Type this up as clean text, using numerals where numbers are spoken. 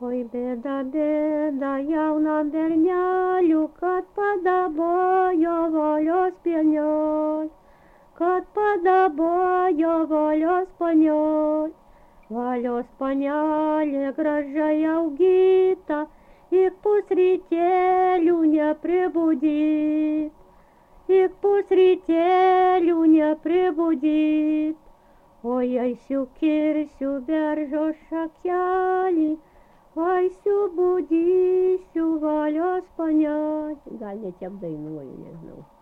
Oi, bėda, bėda, jaunam berneliu, kad padabojo valios pienioj, kad padabojo valios panioj. Valios panelė gražiai augita, ik pusrytėlių nepribudyt, ik pusrytėlių nepribudyt. Oi, eisiu kirsiu beržo šakelį, eisiu budysiu valios panelį. Gal ne tiek dainuoju, nežinau.